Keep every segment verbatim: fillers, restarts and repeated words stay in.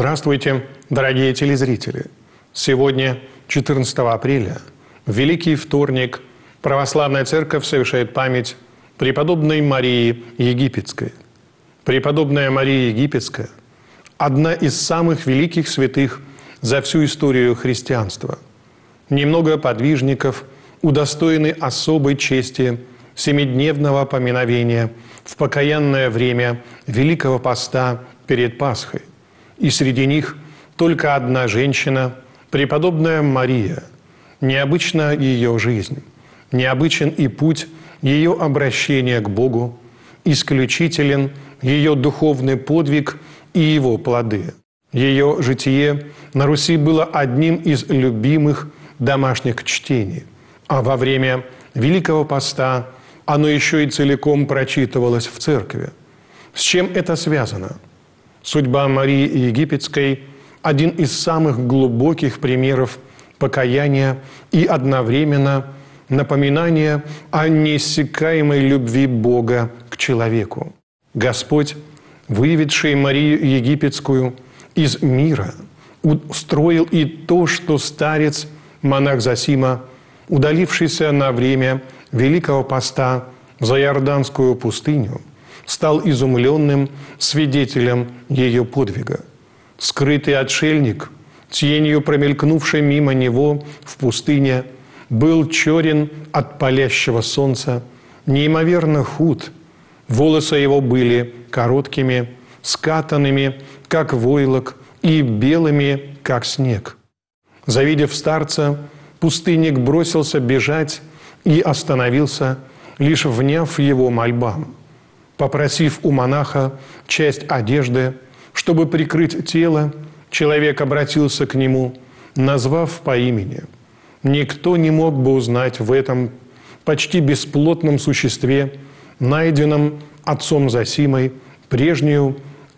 Здравствуйте, дорогие телезрители! Сегодня, четырнадцатого апреля, в Великий вторник, Православная Церковь совершает память преподобной Марии Египетской. Преподобная Мария Египетская – одна из самых великих святых за всю историю христианства. Немного подвижников удостоены особой чести семидневного поминовения в покаянное время Великого Поста перед Пасхой. И среди них только одна женщина, преподобная Мария. Необычна ее жизнь, необычен и путь ее обращения к Богу, исключителен ее духовный подвиг и его плоды. Ее житие на Руси было одним из любимых домашних чтений, а во время Великого Поста оно еще и целиком прочитывалось в церкви. С чем это связано? Судьба Марии Египетской – один из самых глубоких примеров покаяния и одновременно напоминания о неиссякаемой любви Бога к человеку. Господь, выведший Марию Египетскую из мира, устроил и то, что старец, монах Зосима, удалившийся на время Великого Поста за Иорданскую пустыню, стал изумленным свидетелем ее подвига. Скрытый отшельник, тенью промелькнувшей мимо него в пустыне, был черен от палящего солнца, неимоверно худ. Волосы его были короткими, скатанными, как войлок, и белыми, как снег. Завидев старца, пустынник бросился бежать и остановился, лишь вняв его мольбам. Попросив у монаха часть одежды, чтобы прикрыть тело, человек обратился к нему, назвав по имени. Никто не мог бы узнать в этом почти бесплотном существе, найденном отцом Зосимой, прежнюю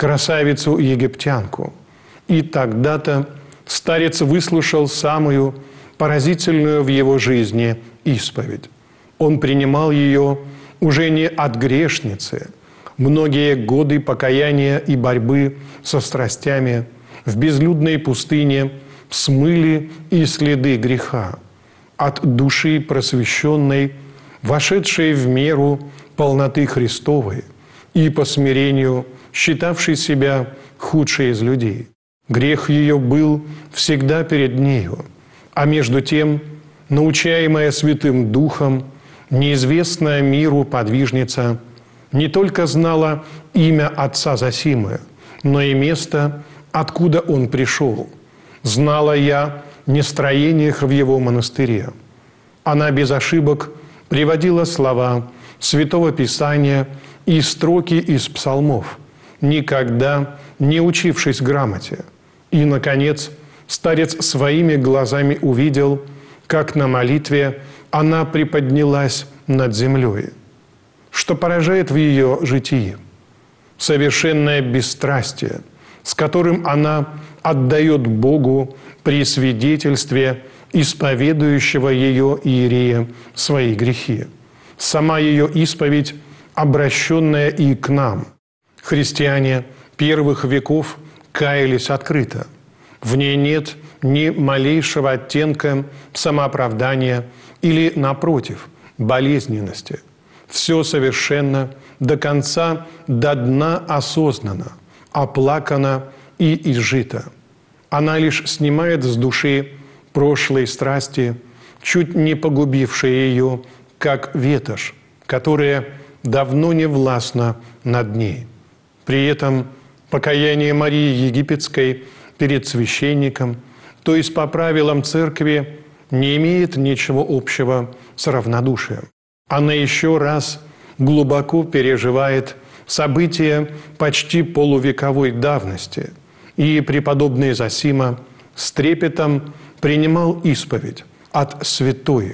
красавицу-египтянку. И тогда-то старец выслушал самую поразительную в его жизни исповедь. Он принимал ее уже не от грешницы. Многие годы покаяния и борьбы со страстями в безлюдной пустыне смыли и следы греха. От души просвещенной, вошедшей в меру полноты Христовой и по смирению считавшей себя худшей из людей. Грех ее был всегда перед нею, а между тем, научаемая Святым Духом, неизвестная миру подвижница не только знала имя отца Зосимы, но и место, откуда он пришел. Знала я не строениях в его монастыре. Она без ошибок приводила слова Святого Писания и строки из псалмов, никогда не учившись грамоте. И, наконец, старец своими глазами увидел, как на молитве она приподнялась над землей. Что поражает в ее житии? Совершенное бесстрастие, с которым она отдает Богу при свидетельстве исповедующего ее иерея свои грехи. Сама ее исповедь, обращенная и к нам. Христиане первых веков каялись открыто. В ней нет ни малейшего оттенка самооправдания или, напротив, болезненности. Все совершенно, до конца, до дна осознанно, оплакано и изжито. Она лишь снимает с души прошлые страсти, чуть не погубившие ее, как ветошь, которая давно не властна над ней. При этом покаяние Марии Египетской перед священником, то есть по правилам церкви, не имеет ничего общего с равнодушием. Она еще раз глубоко переживает события почти полувековой давности, и преподобный Зосима с трепетом принимал исповедь от святой.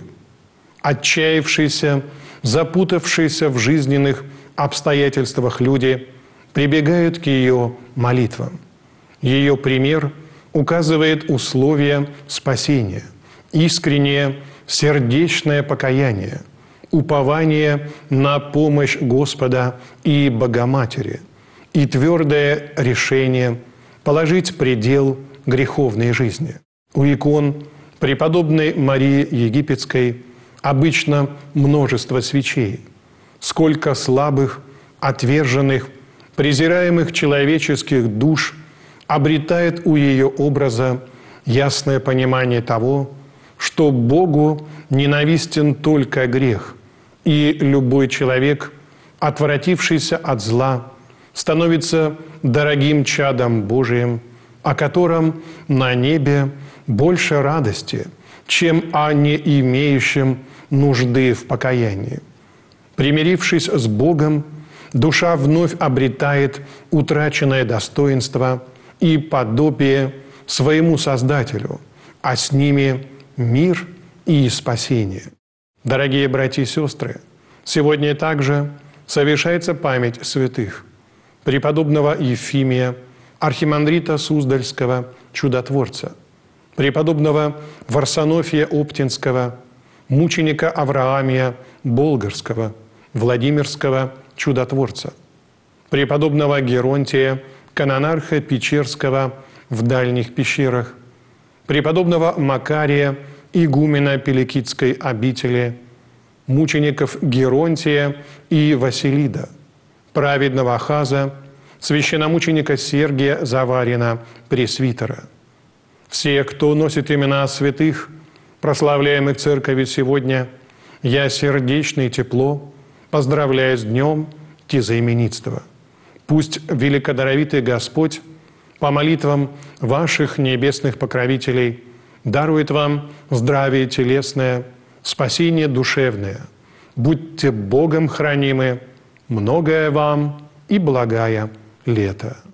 Отчаявшиеся, запутавшиеся в жизненных обстоятельствах люди прибегают к ее молитвам. Ее пример указывает условия спасения, искреннее сердечное покаяние, упование на помощь Господа и Богоматери и твердое решение положить предел греховной жизни. У икон преподобной Марии Египетской обычно множество свечей. Сколько слабых, отверженных, презираемых человеческих душ обретает у ее образа ясное понимание того, что Богу ненавистен только грех, и любой человек, отвратившийся от зла, становится дорогим чадом Божиим, о котором на небе больше радости, чем о не имеющем нужды в покаянии. Примирившись с Богом, душа вновь обретает утраченное достоинство и подобие своему Создателю, а с ними мир и спасение. Дорогие братья и сестры, сегодня также совершается память святых преподобного Ефимия, архимандрита Суздальского, чудотворца, преподобного Варсонофия Оптинского, мученика Авраамия Болгарского, Владимирского чудотворца, преподобного Геронтия, канонарха Печерского в дальних пещерах, преподобного Макария, игумена Пеликидской обители, мучеников Геронтия и Василида, праведного Ахаза, священномученика Сергия Заварина, пресвитера. Все, кто носит имена святых, прославляемых Церковью сегодня, я сердечно и тепло поздравляю с днем тезаименитства. Пусть великодаровитый Господь по молитвам ваших небесных покровителей дарует вам здравие телесное, спасение душевное. Будьте Богом хранимы, многое вам и благая лето.